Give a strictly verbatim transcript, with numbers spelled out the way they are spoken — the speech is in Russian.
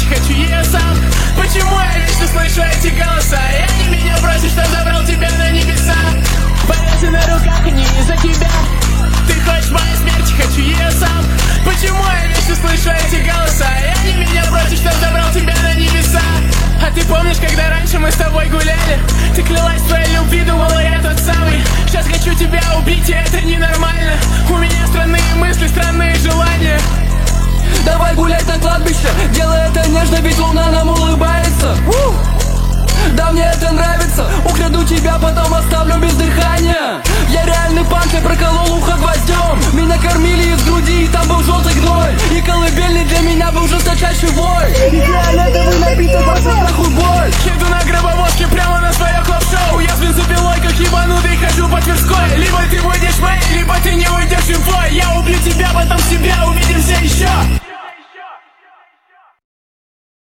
хочу ее сам. Почему я вечно слышу эти голоса? И они меня просят, что забрал тебя на небеса. Порезы на руках, они из-за тебя. Ты хочешь моей смерти, хочу ее сам. Почему я вечно слышу эти голоса? И они меня просят, что забрал тебя на небеса. А ты помнишь, когда раньше мы с тобой гуляли? Ты клялась в своей любви, думала я тот самый. Сейчас хочу тебя убить, и это ненормально. У меня странные мысли, странные желания. Давай гулять на кладбище, делай это нежно, ведь луна нам улыбается. У! Да мне это нравится, украду тебя, потом оставлю без дыхания. Я реальный панк, я проколол ухо гвоздем. Меня кормили из груди, и там был желтый гной. И колыбельный для меня был жесточайший вой. Идеально это вы напиток, вашу страху боль. Еду на гробовозке прямо на свое клоп-шоу. Я с бензопилой, как ебанутый, хожу по Тверской. Либо ты будешь моей, либо ты не уйдешь живой. Я убью тебя, потом себя